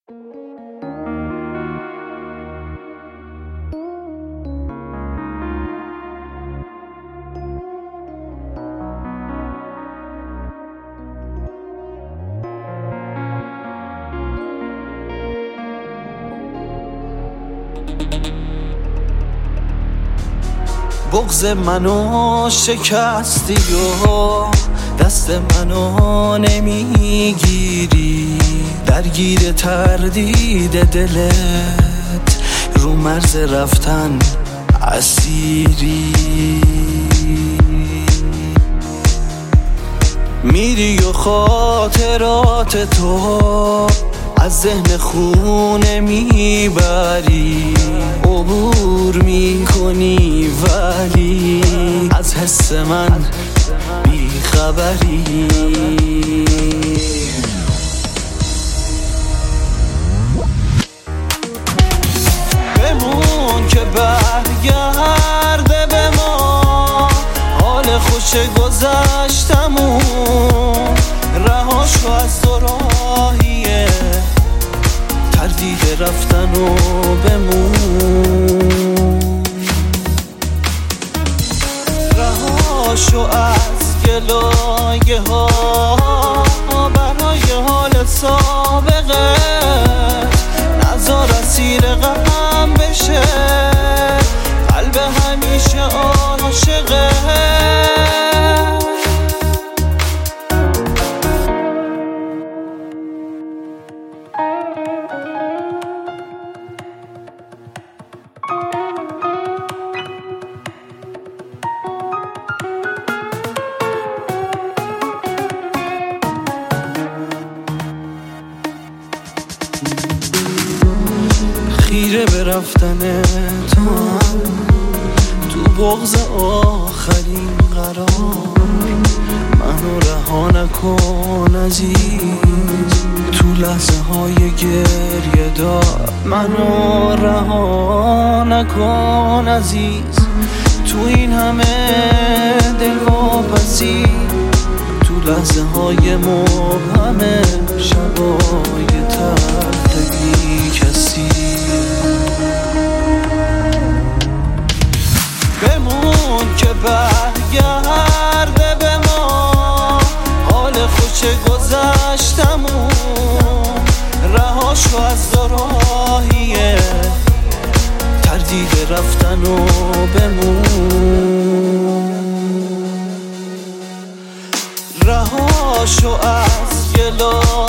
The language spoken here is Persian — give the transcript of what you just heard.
بغض منو شکستی و دست منو نمیگیری، درگیر تردید دلت رو مرز رفتن اسیری. میری و خاطرات تو از ذهن خونه میبری، عبور میکنی ولی از حس من بیخبری. بمون که برگرده به ما حال خوش گذشتمون، رهاشو از دوراهیه تردید رفتن و بمون، رهاشو از گلایه ها برای حال سابقت، نذار اسیر غم بشه قلب همیشه عاشقه. خیره به رفتن تو بغض آخرین قرار، منو رها نکن عزیز تو لحظه های گریه دار، منو رها نکن عزیز تو این همه دلواپسی، تو لحظه های مبهم شبای تحت بی کسی. بمون که برگرده به ما حال خوش گذشتمون، رهاشو از دوراهیه تردید رفتن و بمون، رهاشو از گلا